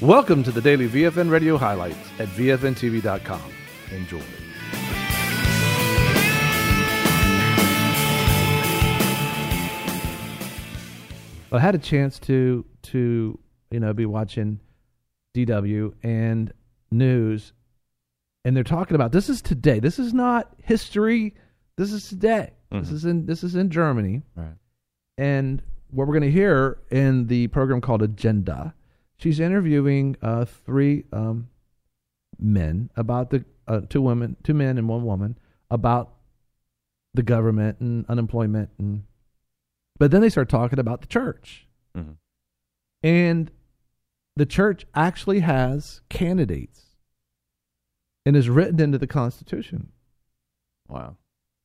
Welcome to the daily VFN radio highlights at VFNTV.com. Enjoy. I had a chance to be watching DW and news, and they're talking about this is today. This is not history. This is today. Mm-hmm. This is in Germany, right? And what we're going to hear in the program called Agenda, she's interviewing three men about the two men and one woman about the government and unemployment, but then they start talking about the church, mm-hmm. and the church actually has candidates and is written into the Constitution. Wow.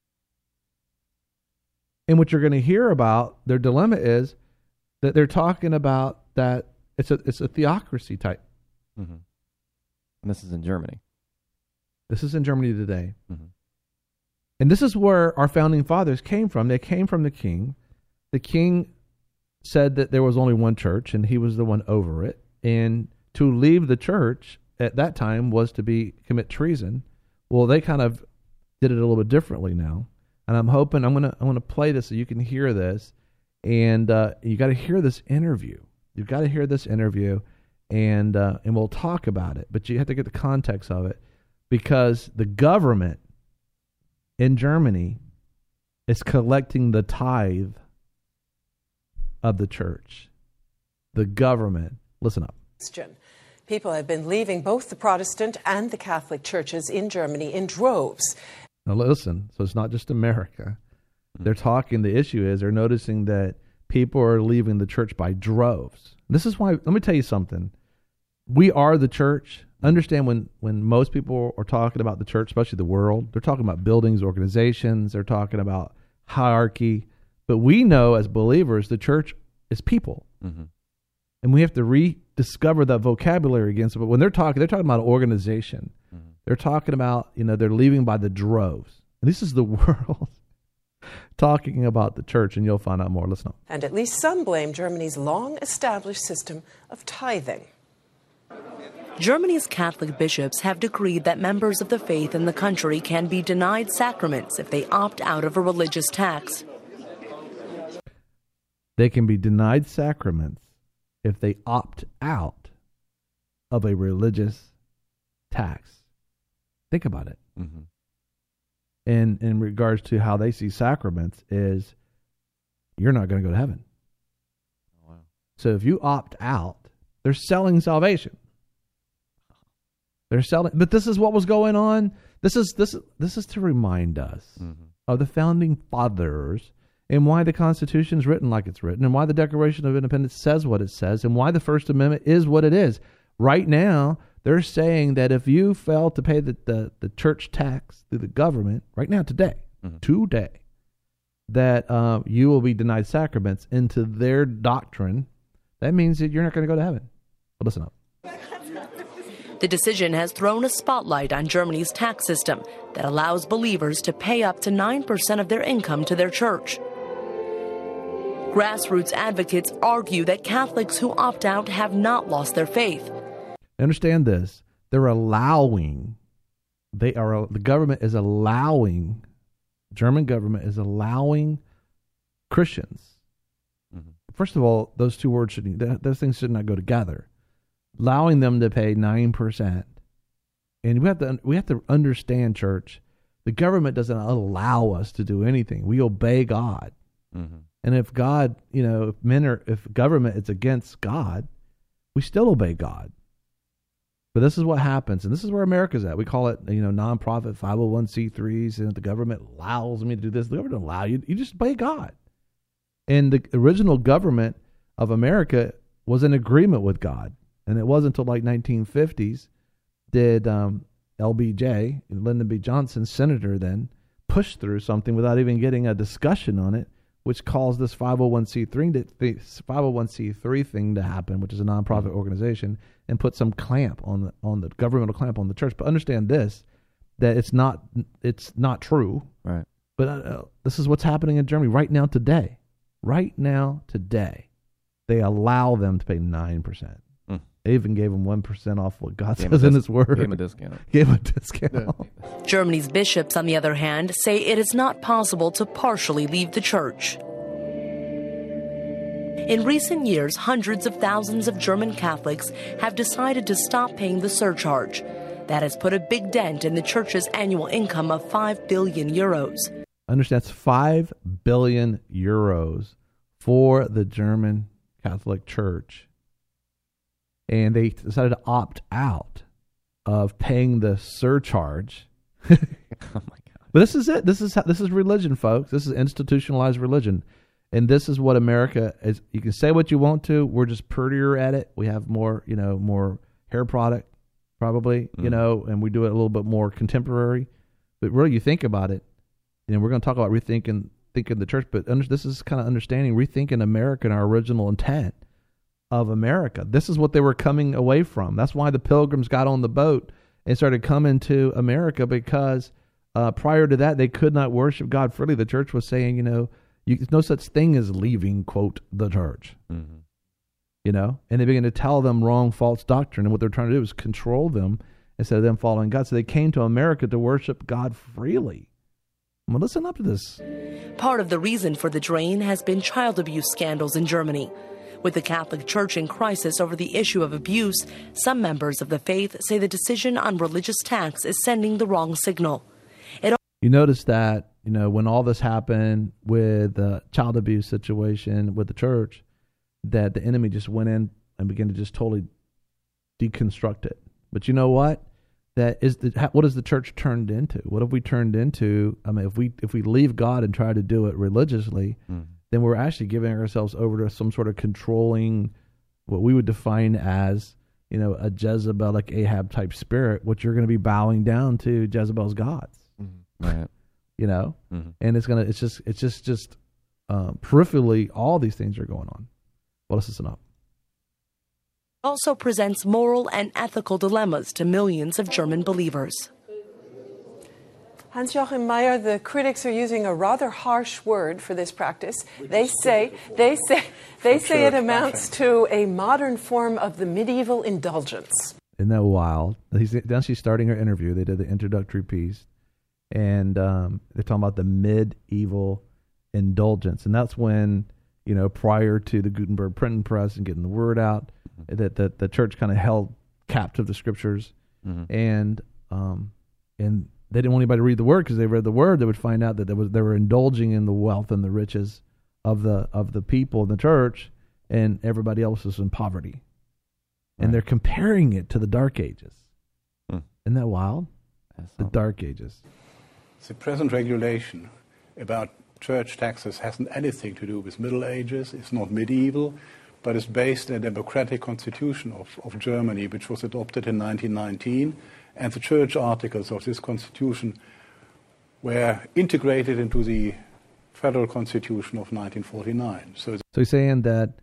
And what you're going to hear about, their dilemma is that they're talking about that it's a theocracy type. Mm-hmm. And this is in Germany. This is in Germany today. Mm-hmm. And this is where our founding fathers came from. They came from the king. The king said that there was only one church, and he was the one over it. And to leave the church at that time was to commit treason. Well, they kind of did it a little bit differently now. And I'm hoping I'm gonna play this so you can hear this. And you got to hear this interview. You've got to hear this interview, and we'll talk about it. But you have to get the context of it, because the government in Germany is collecting the tithe of the church. The government. Listen up. People have been leaving both the Protestant and the Catholic churches in Germany in droves. Now listen, so it's not just America. They're talking, the issue is they're noticing that people are leaving the church by droves. This is why, let me tell you something. We are the church. Understand when most people are talking about the church, especially the world, they're talking about buildings, organizations, they're talking about hierarchy. But we know as believers, the church is people. Mm-hmm. And we have to rediscover that vocabulary again. So, but when they're talking about an organization. Mm-hmm. They're talking about, they're leaving by the droves. And this is the world talking about the church, and you'll find out more. Listen up. And at least some blame Germany's long-established system of tithing. Germany's Catholic bishops have decreed that members of the faith in the country can be denied sacraments if they opt out of a religious tax. They can be denied sacraments if they opt out of a religious tax. Think about it. Mm-hmm. And in regards to how they see sacraments is, you're not going to go to heaven. Wow. So if you opt out, they're selling salvation. They're selling, but this is what was going on. This is to remind us mm-hmm. of the founding fathers and why the Constitution is written like it's written, and why the Declaration of Independence says what it says, and why the First Amendment is what it is. Right now, they're saying that if you fail to pay the church tax through the government, right now, today, that you will be denied sacraments into their doctrine. That means that you're not going to go to heaven. But listen up. The decision has thrown a spotlight on Germany's tax system that allows believers to pay up to 9% of their income to their church. Grassroots advocates argue that Catholics who opt out have not lost their faith. Understand this. The government is allowing, German government is allowing Christians. Mm-hmm. First of all, those two words those things should not go together. Allowing them to pay 9%. And we have to understand, church, the government doesn't allow us to do anything. We obey God. Mm-hmm. And if God, if government is against God, we still obey God. But this is what happens, and this is where America's at. We call it, nonprofit 501c3s, and the government allows me to do this. The government doesn't allow you. You just obey God. And the original government of America was in agreement with God. And it wasn't until like 1950s did LBJ, Lyndon B. Johnson, senator then, push through something without even getting a discussion on it, which caused this 501c3 thing to happen, which is a nonprofit organization, and put some clamp on the governmental clamp on the church. But understand this, that it's not true. Right. But this is what's happening in Germany right now today. Right now today, they allow them to pay 9%. They even gave him 1% off what God Gave him says in His Word. Gave him a discount. Gave him a discount. Germany's bishops, on the other hand, say it is not possible to partially leave the church. In recent years, hundreds of thousands of German Catholics have decided to stop paying the surcharge. That has put a big dent in the church's annual income of 5 billion euros. Understand, that's 5 billion euros for the German Catholic Church. And they decided to opt out of paying the surcharge. Oh my God! But this is it. This is religion, folks. This is institutionalized religion, and this is what America is. You can say what you want to. We're just prettier at it. We have more, more hair product, probably, and we do it a little bit more contemporary. But really, you think about it. We're going to talk about thinking the church, but this is kind of understanding, rethinking America and our original intent of America. This is what they were coming away from. That's why the Pilgrims got on the boat and started coming to America, because prior to that, they could not worship God freely. The church was saying, there's no such thing as leaving, quote, the church. Mm-hmm. And they began to tell them wrong, false doctrine. And what they're trying to do is control them instead of them following God. So they came to America to worship God freely. Well, listen up to this. Part of the reason for the drain has been child abuse scandals in Germany. With the Catholic Church in crisis over the issue of abuse, some members of the faith say the decision on religious tax is sending the wrong signal. You notice that, when all this happened with the child abuse situation with the church, that the enemy just went in and began to just totally deconstruct it. But you know what? What has the church turned into? What have we turned into? I mean, if we leave God and try to do it religiously, then we're actually giving ourselves over to some sort of controlling, what we would define as, a Jezebelic Ahab type spirit, which you're going to be bowing down to Jezebel's gods. Right. And it's just peripherally, all these things are going on. Well, let's listen up. Also presents moral and ethical dilemmas to millions of German believers. Hans-Joachim Meyer, the critics are using a rather harsh word for this practice. They say it amounts to a modern form of the medieval indulgence. Isn't that wild? Now she's starting her interview. They did the introductory piece, and they're talking about the medieval indulgence, and that's when, prior to the Gutenberg printing press and getting the word out, that the church kind of held captive the scriptures, and they didn't want anybody to read the word, because they read the word, they would find out that they were indulging in the wealth and the riches of the people in the church, and everybody else is in poverty. Right. And they're comparing it to the Dark Ages. Isn't that wild? The Dark Ages. The present regulation about church taxes hasn't anything to do with Middle Ages. It's not medieval, but it's based on a democratic constitution of Germany, which was adopted in 1919. And the church articles of this constitution were integrated into the federal constitution of 1949. So he's saying that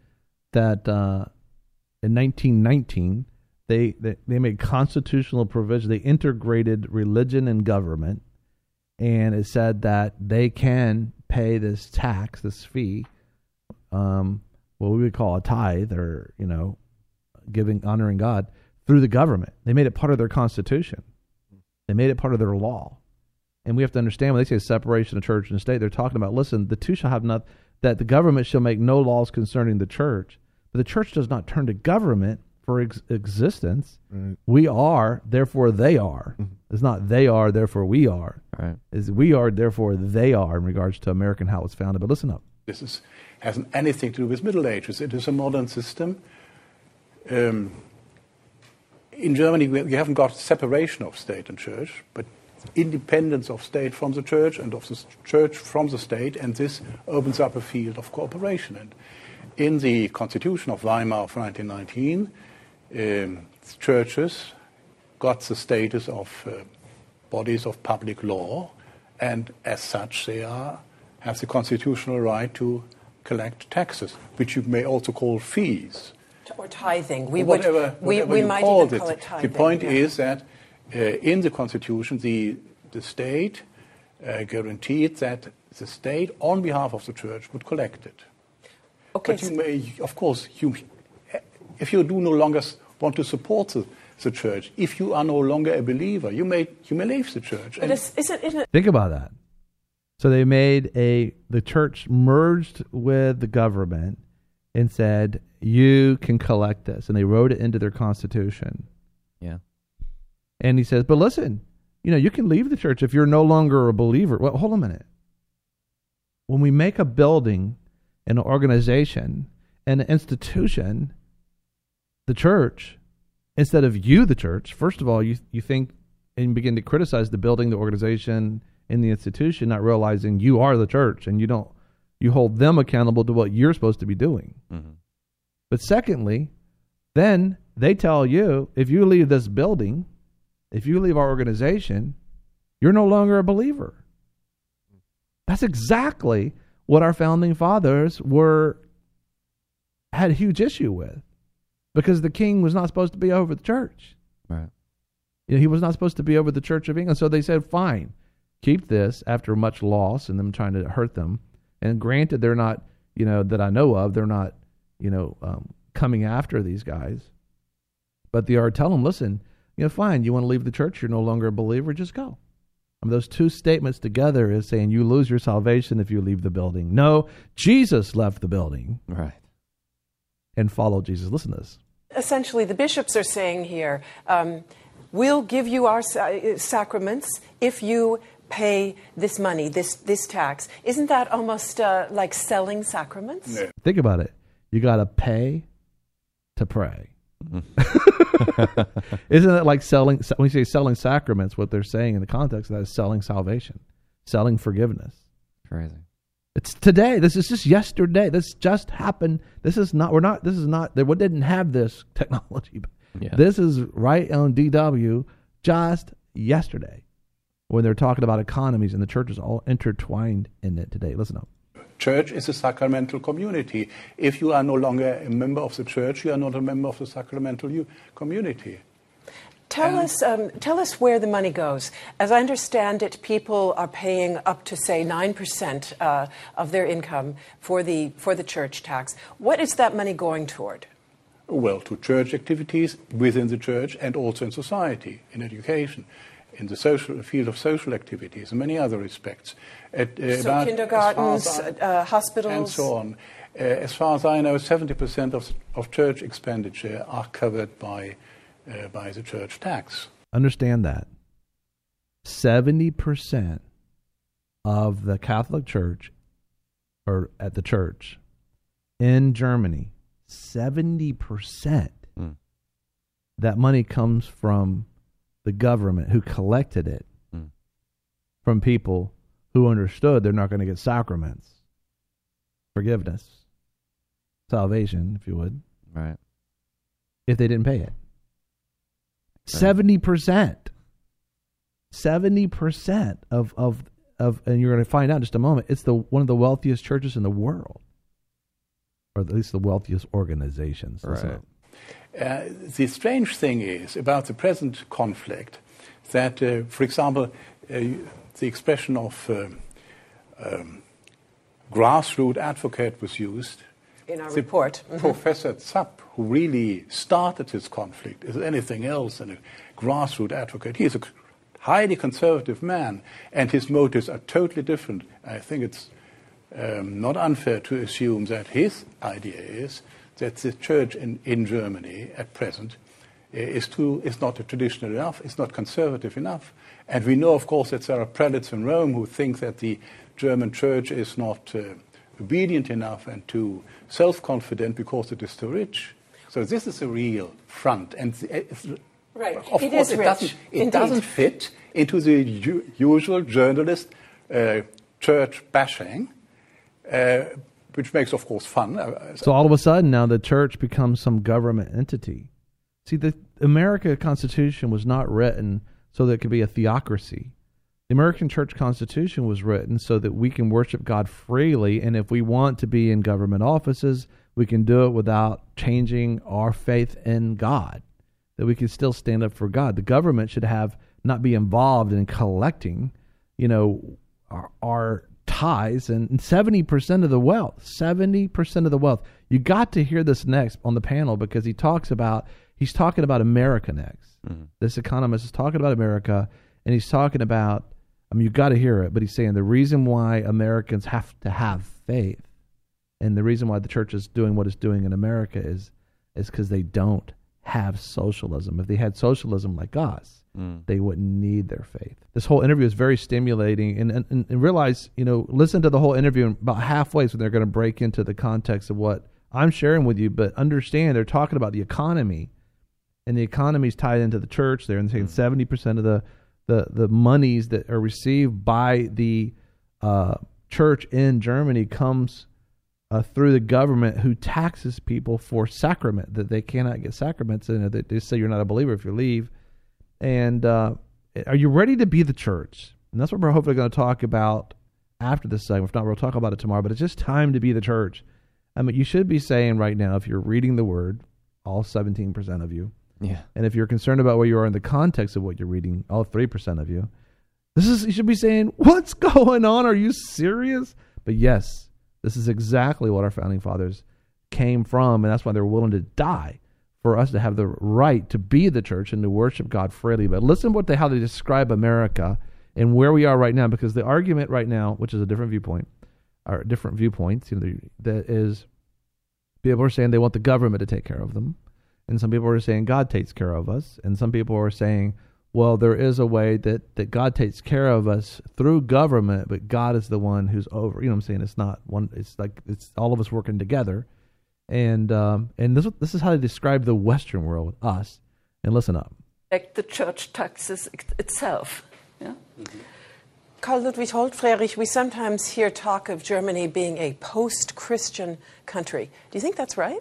in 1919, they made constitutional provision. They integrated religion and government, and it said that they can pay this tax, this fee, what we would call a tithe, or honoring God, through the government. They made it part of their constitution. They made it part of their law. And we have to understand, when they say separation of church and state, they're talking about, listen, the two shall have not, that the government shall make no laws concerning the church. But the church does not turn to government for existence. Right. We are, therefore they are. It's not they are, therefore we are. Right. It's we are, therefore they are, in regards to American how it's founded. But listen up. This hasn't anything to do with Middle Ages. It is a modern system. In Germany, we haven't got separation of state and church, but independence of state from the church and of the church from the state, and this opens up a field of cooperation. And in the Constitution of Weimar of 1919, churches got the status of bodies of public law, and as such they have the constitutional right to collect taxes, which you may also call fees. Or tithing. We might even call it tithing. The point is that in the Constitution, the state guaranteed that the state, on behalf of the church, would collect it. Okay. But you may, of course, if you do no longer want to support the church. If you are no longer a believer, you may leave the church. But isn't it? Think about that. So they made the church merged with the government and said, you can collect this. And they wrote it into their constitution. Yeah. And he says, but listen, you can leave the church if you're no longer a believer. Well, hold a minute. When we make a building, an organization, an institution, the church, instead of you, the church, first of all, you think and begin to criticize the building, the organization, and the institution, not realizing you are the church and you hold them accountable to what you're supposed to be doing. Mm-hmm. But secondly, then they tell you, if you leave this building, if you leave our organization, you're no longer a believer. That's exactly what our founding fathers had a huge issue with, because the king was not supposed to be over the church. Right. He was not supposed to be over the Church of England. So they said, fine, keep this, after much loss and them trying to hurt them. And granted, they're not, that I know of, they're not, coming after these guys. But they are telling them, listen, fine, you want to leave the church, you're no longer a believer, just go. Those two statements together is saying you lose your salvation if you leave the building. No, Jesus left the building. Right. And followed Jesus. Listen to this. Essentially, the bishops are saying here, we'll give you our sacraments if you pay this money, this tax. Isn't that almost like selling sacraments? No. Think about it. You got to pay to pray. Isn't it like selling? When you say selling sacraments, what they're saying in the context of that is selling salvation, selling forgiveness. Crazy. It's today. This is just yesterday. This just happened. They didn't have this technology. Yeah. This is right on DW just yesterday when they're talking about economies, and the church is all intertwined in it today. Listen up. Church is a sacramental community. If you are no longer a member of the church, you are not a member of the sacramental community. Tell us where the money goes. As I understand it, people are paying up to, say, 9% of their income for the church tax. What is that money going toward? Well, to church activities within the church and also in society, in education, in the field of social activities, and many other respects. So kindergartens, hospitals, and so on. As far as I know, 70% of church expenditure are covered by the church tax. Understand that 70% of the Catholic Church, or at the church in Germany, 70%, that money comes from the government who collected it from people who understood they're not going to get sacraments, forgiveness, salvation, if you would, right, if they didn't pay it. 70%. 70% of and you're going to find out in just a moment, it's one of the wealthiest churches in the world, or at least the wealthiest organizations. Right. The strange thing is about the present conflict that, for example, the expression of grassroots advocate was used. In our report. Professor Zapp, who really started this conflict, is anything else than a grassroots advocate. He is a highly conservative man, and his motives are totally different. I think it's not unfair to assume that his idea is that the church in Germany at present is not traditional enough, it's not conservative enough. And we know, of course, that there are prelates in Rome who think that the German church is not obedient enough and too self-confident because it is too rich. So this is a real front. And right. Of course, it doesn't fit into the usual journalist church bashing, which makes, of course, fun. So all of a sudden, now the church becomes some government entity. See, the American Constitution was not written so that it could be a theocracy. The American Church Constitution was written so that we can worship God freely, and if we want to be in government offices, we can do it without changing our faith in God, that we can still stand up for God. The government should not be involved in collecting, our tithes, and 70% of the wealth. 70% of the wealth. You got to hear this next on the panel, because he talks about he's talking about America next. This economist is talking about America, and he's talking about, you've got to hear it, but he's saying the reason why Americans have to have faith and the reason why the church is doing what it's doing in America is because they don't have socialism. If they had socialism like us, they wouldn't need their faith. This whole interview is very stimulating, and realize, listen to the whole interview, and about halfway so they're going to break into the context of what I'm sharing with you, but understand they're talking about the economy, and the economy is tied into the church. They're saying 70% of the monies that are received by the church in Germany comes through the government, who taxes people for sacrament, that they cannot get sacraments, and they say you're not a believer if you leave. And are you ready to be the church? And that's what we're hopefully going to talk about after this segment. If not, we'll talk about it tomorrow. But it's just time to be the church. You should be saying right now, if you're reading the Word, all 17% of you, and if you're concerned about where you are in the context of what you're reading, all 3% of you, you should be saying, what's going on? Are you serious? But yes, this is exactly what our founding fathers came from, and that's why they're willing to die for us to have the right to be the church and to worship God freely. But listen to how they describe America and where we are right now, because the argument right now, which is a different viewpoint, or different viewpoints, that is, people are saying they want the government to take care of them, and some people are saying God takes care of us, and some people are saying, well, there is a way that God takes care of us through government, but God is the one who's over. You know what I'm saying? It's not one. It's like it's all of us working together, and this is how they describe the Western world, us. And listen up. Like the church taxes itself. Yeah. Mm-hmm. Karl Ludwig Holtfrerich, we sometimes hear talk of Germany being a post-Christian country. Do you think that's right?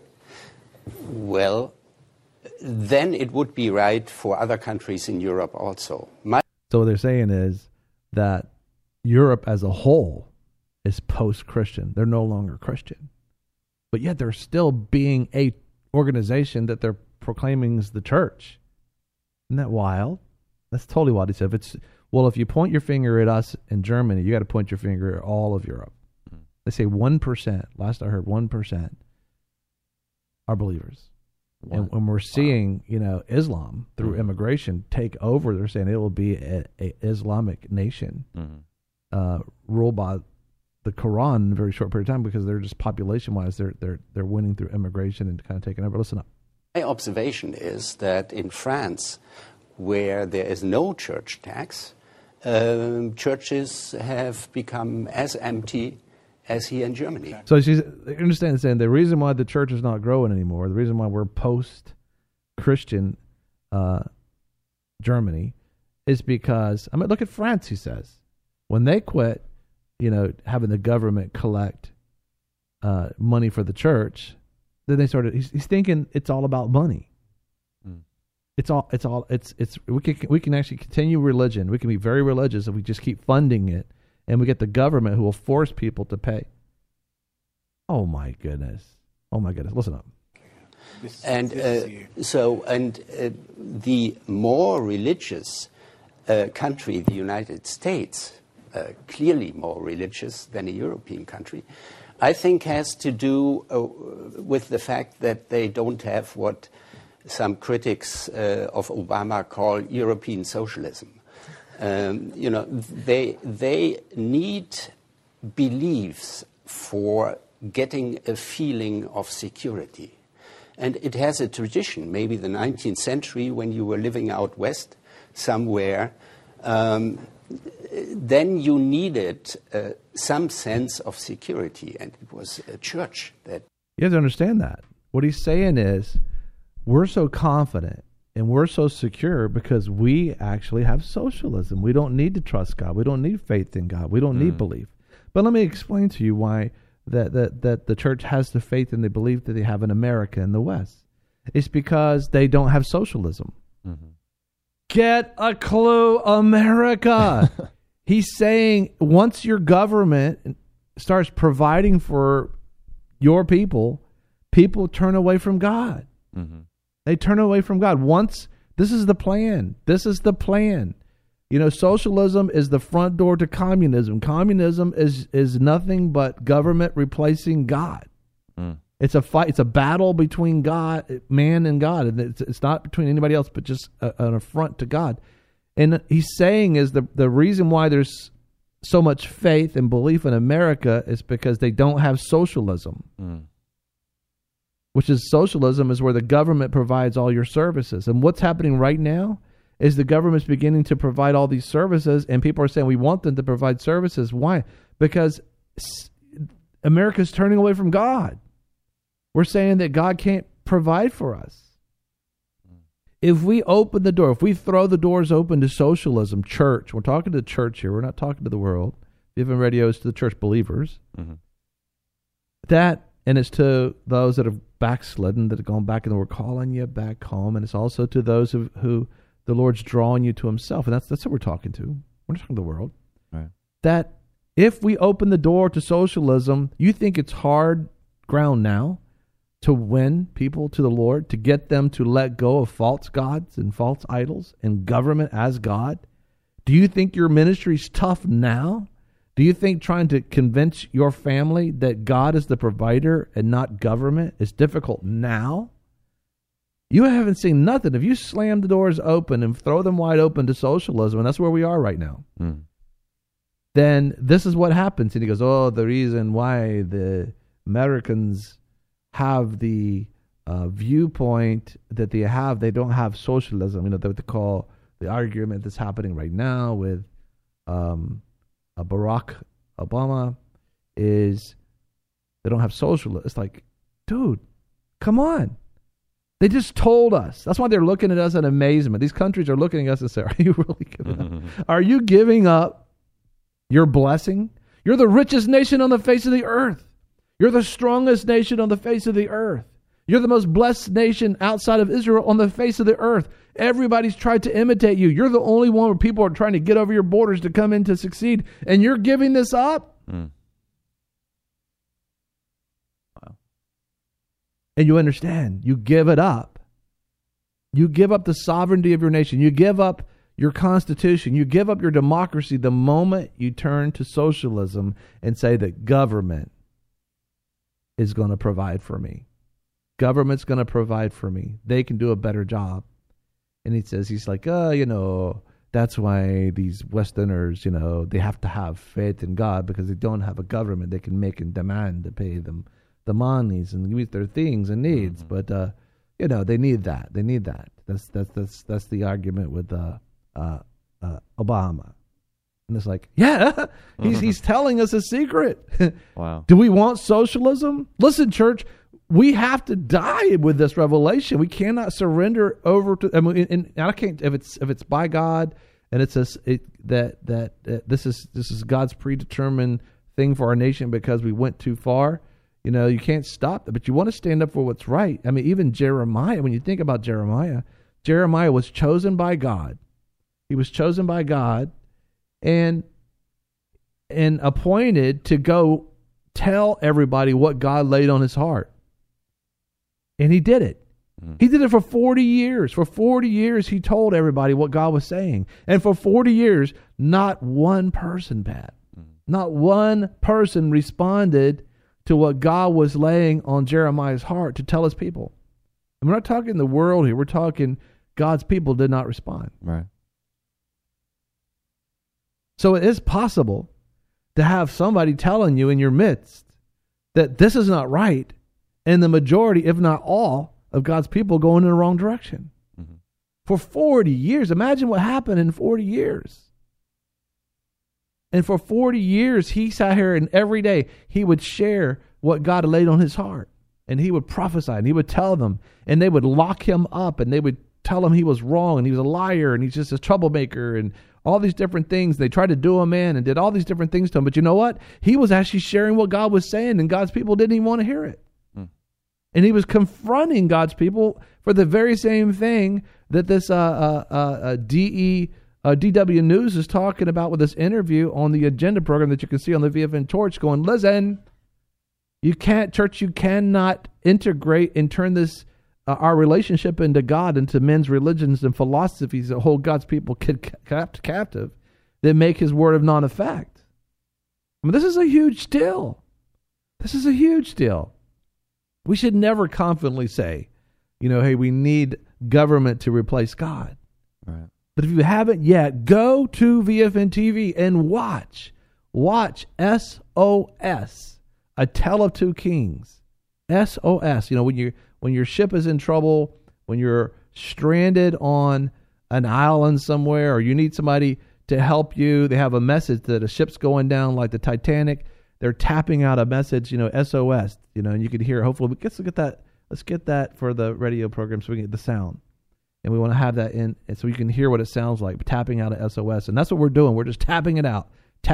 Well, then it would be right for other countries in Europe also. So what they're saying is that Europe as a whole is post-Christian. They're no longer Christian. But yet they're still being a organization that they're proclaiming is the church. Isn't that wild? That's totally wild. He said, if you point your finger at us in Germany, you got to point your finger at all of Europe. They say 1%, last I heard 1% are believers. And when we're seeing, Islam through immigration take over, they're saying it will be a Islamic nation ruled by the Quran in a very short period of time, because they're just population-wise, they're winning through immigration and kind of taking over. Listen up. My observation is that in France, where there is no church tax, churches have become as empty as here in Germany. So you understand, saying the reason why the church is not growing anymore, the reason why we're post-Christian Germany, is because, look at France, he says. When they quit, having the government collect money for the church, then they started, he's thinking it's all about money. We can actually continue religion. We can be very religious if we just keep funding it, and we get the government who will force people to pay. Oh my goodness! Listen up. And the more religious country, the United States, clearly more religious than a European country, I think has to do with the fact that they don't have what some critics of Obama call European socialism. They need beliefs for getting a feeling of security. And it has a tradition, maybe the 19th century, when you were living out west somewhere, then you needed some sense of security, and it was a church that... You have to understand that. What he's saying is, we're so confident and we're so secure because we actually have socialism. We don't need to trust God. We don't need faith in God. We don't need belief. But let me explain to you why that the church has the faith and the belief that they have in America and the West. It's because they don't have socialism. Mm-hmm. Get a clue, America. He's saying once your government starts providing for your people, people turn away from God. Mm-hmm. They turn away from God. This is the plan. Socialism is the front door to communism. Communism is nothing but government replacing God. It's a fight. It's a battle between God, man and God. And it's not between anybody else, but just an affront to God. And he's saying is the reason why there's so much faith and belief in America is because they don't have socialism. Which is socialism is where the government provides all your services. And what's happening right now is the government's beginning to provide all these services, and people are saying we want them to provide services. Why? Because America's turning away from God. We're saying that God can't provide for us. If we open the door, if we throw the doors open to socialism, church, we're talking to the church here, we're not talking to the world. Giving radios to the church believers. That, and it's to those that have backslidden, that have gone back, and we're calling you back home. And it's also to those who the Lord's drawing you to himself. And that's what we're talking to. We're not talking to the world. Right. That if we open the door to socialism, you think it's hard ground now to win people to the Lord, to get them to let go of false gods and false idols and government as God? Do you think your ministry's tough now? Do you think trying to convince your family that God is the provider and not government is difficult now? You haven't seen nothing. If you slam the doors open and throw them wide open to socialism, and that's where we are right now, then this is what happens. And he goes, the reason why the Americans have the viewpoint that they have, they don't have socialism. You know, what they call the argument that's happening right now with Barack Obama is they don't have socialism. It's like, dude, come on. They just told us. That's why they're looking at us in amazement. These countries are looking at us and say, are you really giving up? Are you giving up your blessing? You're the richest nation on the face of the earth. You're the strongest nation on the face of the earth. You're the most blessed nation outside of Israel on the face of the earth. Everybody's tried to imitate you. You're the only one where people are trying to get over your borders to come in to succeed. And you're giving this up? Wow. And you understand, you give it up. You give up the sovereignty of your nation. You give up your constitution. You give up your democracy the moment you turn to socialism and say that government is going to provide for me. Government's going to provide for me. They can do a better job. And he's like, that's why these Westerners, they have to have faith in God because they don't have a government they can make and demand to pay them the monies and meet their things and needs. But, they need that. They need that. That's the argument with Obama. And it's like, he's telling us a secret. Wow. Do we want socialism? Listen, church, we have to die with this revelation. We cannot surrender over to. And I can't if it's by God and it's this is God's predetermined thing for our nation because we went too far. You can't stop that, but you want to stand up for what's right. I mean, even Jeremiah. When you think about Jeremiah was chosen by God. He was chosen by God, and appointed to go tell everybody what God laid on his heart. And he did it. He did it for 40 years. For 40 years, he told everybody what God was saying. And for 40 years, not one person, Pat, not one person responded to what God was laying on Jeremiah's heart to tell his people. And we're not talking the world here. We're talking God's people did not respond. Right. So it is possible to have somebody telling you in your midst that this is not right, and the majority, if not all, of God's people going in the wrong direction. For 40 years. Imagine what happened in 40 years. And for 40 years, he sat here, and every day he would share what God had laid on his heart. And he would prophesy, and he would tell them, and they would lock him up, and they would tell him he was wrong, and he was a liar, and he's just a troublemaker, and all these different things. They tried to do him in and did all these different things to him. But you know what? He was actually sharing what God was saying, and God's people didn't even want to hear it. And he was confronting God's people for the very same thing that this DW News is talking about with this interview on the agenda program that you can see on the VFN Torch, going, listen, you cannot integrate and turn this our relationship into God, into men's religions and philosophies that hold God's people captive, that make his word of non-effect. I mean, this is a huge deal. This is a huge deal. We should never confidently say, hey, we need government to replace God. Right. But if you haven't yet, go to VFN TV and watch SOS, A Tale of Two Kings. SOS. When your ship is in trouble, when you're stranded on an island somewhere, or you need somebody to help you, they have a message that a ship's going down like the Titanic. They're tapping out a message, SOS, and you can hear. Hopefully, let's get that. Let's get that for the radio program so we can get the sound. And we want to have that in, and so you can hear what it sounds like, tapping out a SOS. And that's what we're doing. We're just tapping it out.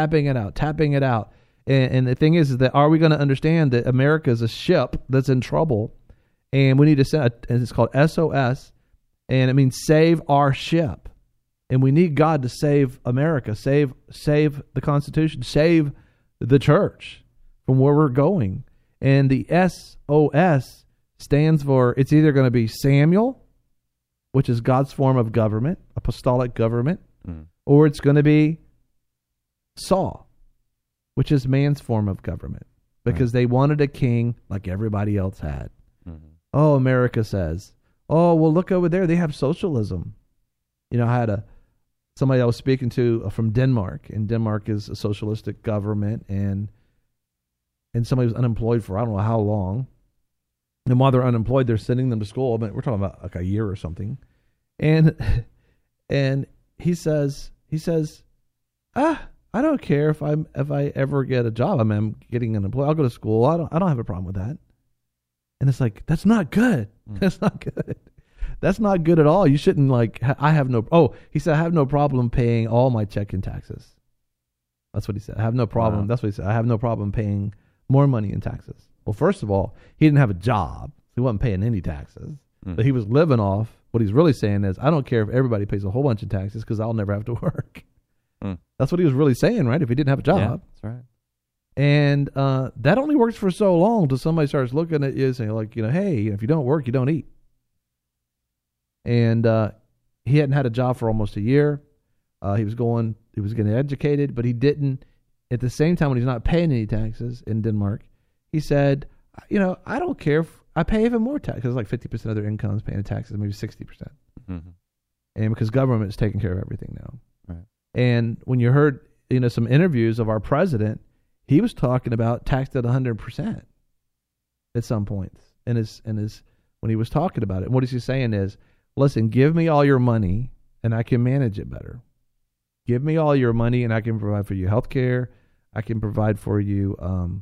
And the thing is that are we going to understand that America is a ship that's in trouble, and we need to send, and it's called SOS, and it means save our ship. And we need God to save America, save the Constitution, save the church from where we're going. And the SOS stands for, it's either going to be Samuel, which is God's form of government, apostolic government, or it's going to be Saul, which is man's form of government, because they wanted a king like everybody else had. Oh, America says, oh, well, look over there. They have socialism. I had somebody I was speaking to from Denmark, and Denmark is a socialistic government, and somebody was unemployed for I don't know how long. And while they're unemployed, they're sending them to school. But we're talking about like a year or something. And he says, I don't care if I ever get a job. I'm getting unemployed. I'll go to school. I don't have a problem with that. And it's like, that's not good. That's not good. That's not good at all. You shouldn't he said, I have no problem paying all my check-in taxes. That's what he said. I have no problem. Wow. That's what he said. I have no problem paying more money in taxes. Well, first of all, he didn't have a job. He wasn't paying any taxes. But he was living off. What he's really saying is, I don't care if everybody pays a whole bunch of taxes because I'll never have to work. That's what he was really saying, right? If he didn't have a job. Yeah, that's right. And that only works for so long until somebody starts looking at you and saying, like, hey, if you don't work, you don't eat. And he hadn't had a job for almost a year. He was getting educated, but he didn't. At the same time, when he's not paying any taxes in Denmark, he said, I don't care if I pay even more tax, because like 50% of their income is paying taxes, maybe 60%. And because government is taking care of everything now. Right. And when you heard, some interviews of our president, he was talking about taxed at 100% at some points. And when he was talking about it, what he's saying is, listen, give me all your money and I can manage it better. Give me all your money and I can provide for you health care. I can provide for you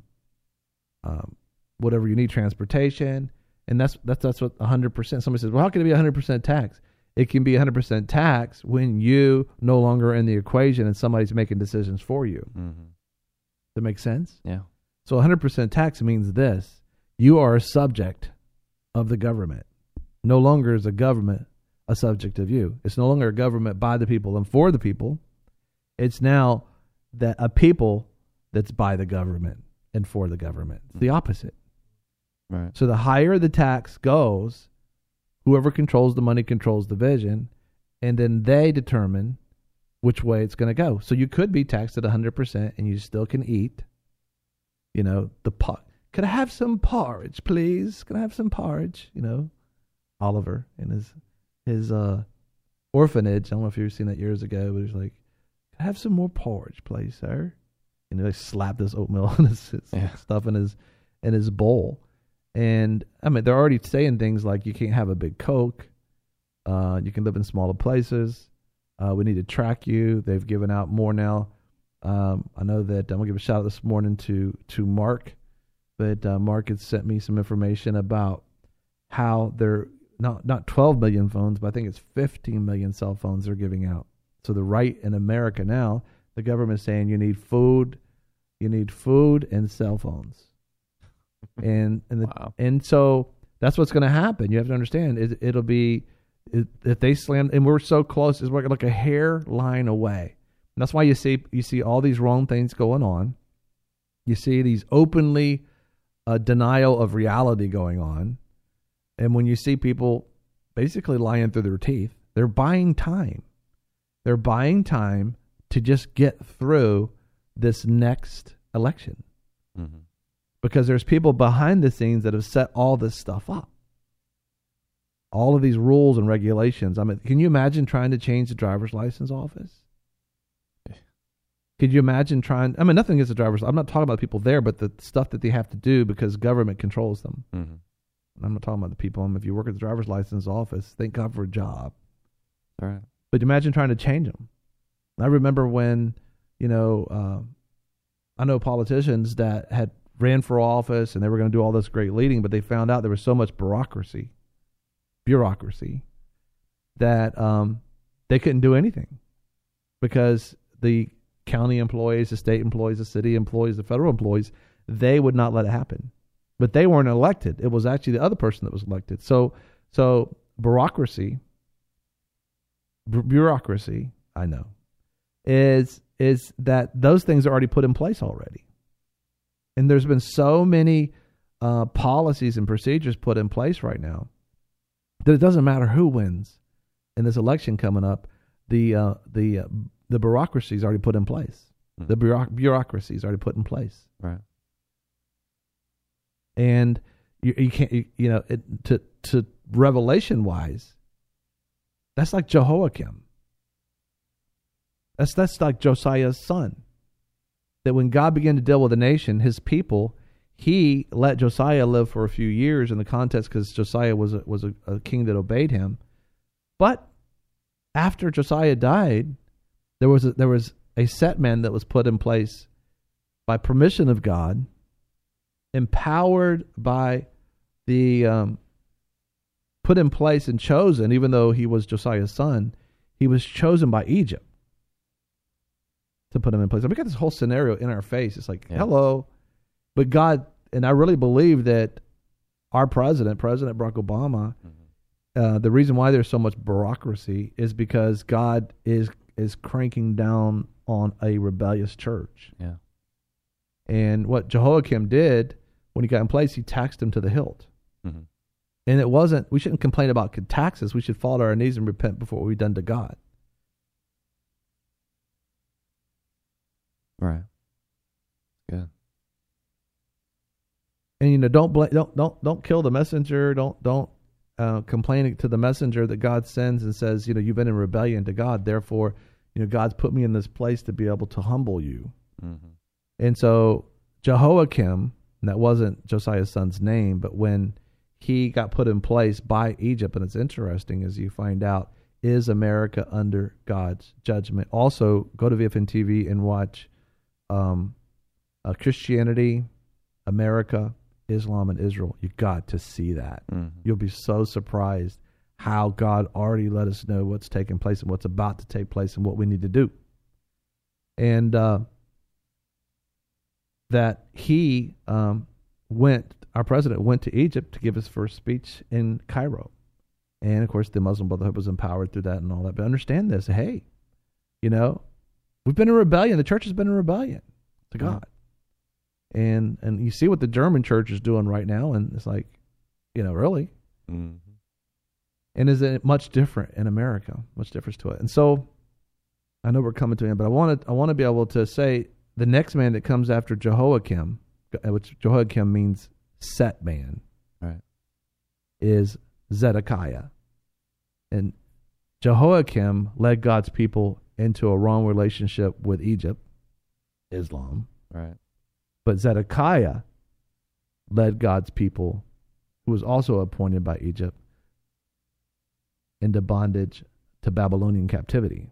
whatever you need, transportation. And that's what 100%. Somebody says, well, how can it be 100% tax? It can be 100% tax when you no longer are in the equation and somebody's making decisions for you. Does that make sense? Yeah. So 100% tax means this. You are a subject of the government. No longer is the government a subject of you. It's no longer a government by the people and for the people. It's now that a people that's by the government and for the government. It's the opposite. Right. So the higher the tax goes, whoever controls the money controls the vision, and then they determine which way it's going to go. So you could be taxed at 100% and you still can eat. The pot. Could I have some porridge, please? Can I have some porridge? Oliver in his orphanage. I don't know if you've seen that years ago, but he's like, "Can I have some more porridge, please, sir?" And they slapped this oatmeal and his stuff in his bowl. And they're already saying things like you can't have a big Coke. You can live in smaller places. We need to track you. They've given out more now. I know that I'm gonna give a shout out this morning to Mark. But Mark had sent me some information about how they're not 12 million phones, but I think it's 15 million cell phones they're giving out. So the right in America now, the government is saying you need food and cell phones. And so that's what's going to happen. You have to understand it'll be if they slam, and we're so close, it's like a hairline away. And that's why you see all these wrong things going on. You see these openly denial of reality going on. And when you see people basically lying through their teeth, they're buying time. They're buying time to just get through this next election. because there's people behind the scenes that have set all this stuff up. All of these rules and regulations. I mean, can you imagine trying to change the driver's license office? Could you imagine trying? I mean, nothing against the drivers. I'm not talking about the people there, but the stuff that they have to do because government controls them. Mm-hmm. I'm not talking about the people. If you work at the driver's license office, thank God for a job. All right. But imagine trying to change them. I remember when, I know politicians that had ran for office and they were going to do all this great leading, but they found out there was so much bureaucracy, that they couldn't do anything because the county employees, the state employees, the city employees, the federal employees, they would not let it happen. But they weren't elected. It was actually the other person that was elected. So bureaucracy, I know, is that those things are already put in place already. And there's been so many policies and procedures put in place right now that it doesn't matter who wins in this election coming up. The bureaucracy is already put in place. Mm-hmm. The bureaucracy is already put in place. Right. And you can't, to revelation wise, that's like Jehoiakim. That's like Josiah's son. That when God began to deal with the nation, his people, he let Josiah live for a few years in the context because Josiah was a king that obeyed him. But after Josiah died, there was a set man that was put in place by permission of God, empowered by the put in place and chosen, even though he was Josiah's son, he was chosen by Egypt to put him in place. And we got this whole scenario in our face. It's like, hello. But God, and I really believe that our President Barack Obama, the reason why there's so much bureaucracy is because God is cranking down on a rebellious church. Yeah. And what Jehoiakim did when he got in place, he taxed him to the hilt. Mm-hmm. And we shouldn't complain about taxes. We should fall to our knees and repent before what we've done to God. Right. Good. And don't kill the messenger. Don't complain to the messenger that God sends and says, you've been in rebellion to God. Therefore, God's put me in this place to be able to humble you. Mm-hmm. And so Jehoiakim, and that wasn't Josiah's son's name, but when he got put in place by Egypt, and it's interesting as you find out, is America under God's judgment? Also, go to VFN TV and watch Christianity, America, Islam, and Israel. You got to see that. Mm-hmm. You'll be so surprised how God already let us know what's taking place and what's about to take place and what we need to do. And that he our president went to Egypt to give his first speech in Cairo. And, of course, the Muslim Brotherhood was empowered through that and all that. But understand this. Hey, we've been in rebellion. The church has been in rebellion to God. And you see what the German church is doing right now, and it's like, really? Mm-hmm. And is it much different in America? Much difference to it. And so I know we're coming to him, but I want to be able to say the next man that comes after Jehoiakim, which Jehoiakim means set man, right, is Zedekiah. And Jehoiakim led God's people into a wrong relationship with Egypt, Islam. right. But Zedekiah led God's people, who was also appointed by Egypt, into bondage to Babylonian captivity.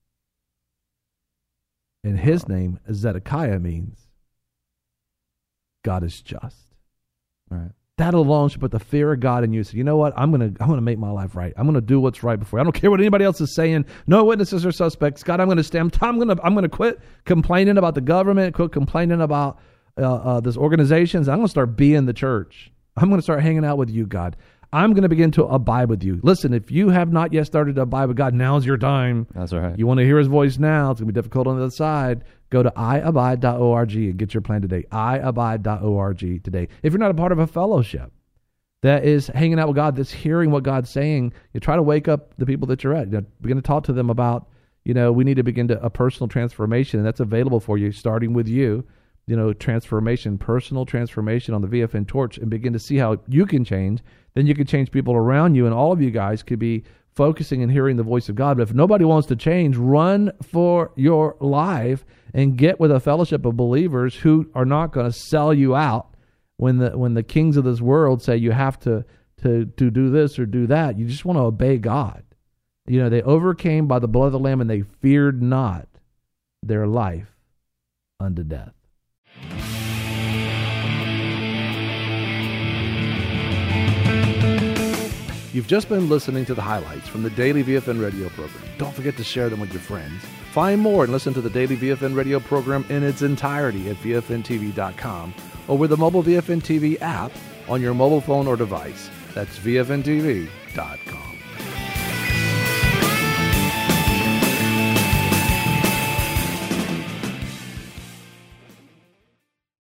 And his name, Zedekiah, means God is just. Right. That alone should put the fear of God in you. So, you know what? I'm gonna make my life right. I'm gonna do what's right before. I don't care what anybody else is saying. No witnesses or suspects. God, I'm gonna quit complaining about the government. Quit complaining about this organizations. I'm gonna start being the church. I'm gonna start hanging out with you, God. I'm going to begin to abide with you. Listen, if you have not yet started to abide with God, now's your time. That's right. You want to hear his voice now. It's going to be difficult on the other side. Go to iabide.org and get your plan today. iabide.org today. If you're not a part of a fellowship that is hanging out with God, that's hearing what God's saying, you try to wake up the people that you're at. Begin to talk to them about, we need to begin a personal transformation, and that's available for you, starting with you. transformation, personal transformation on the VFN torch, and begin to see how you can change, then you can change people around you, and all of you guys could be focusing and hearing the voice of God. But if nobody wants to change, run for your life and get with a fellowship of believers who are not going to sell you out when the kings of this world say you have to do this or do that. You just want to obey God. They overcame by the blood of the Lamb, and they feared not their life unto death. You've just been listening to the highlights from the Daily VFN radio program. Don't forget to share them with your friends. Find more and listen to the Daily VFN radio program in its entirety at VFNTV.com or with the mobile VFN TV app on your mobile phone or device. That's VFNTV.com.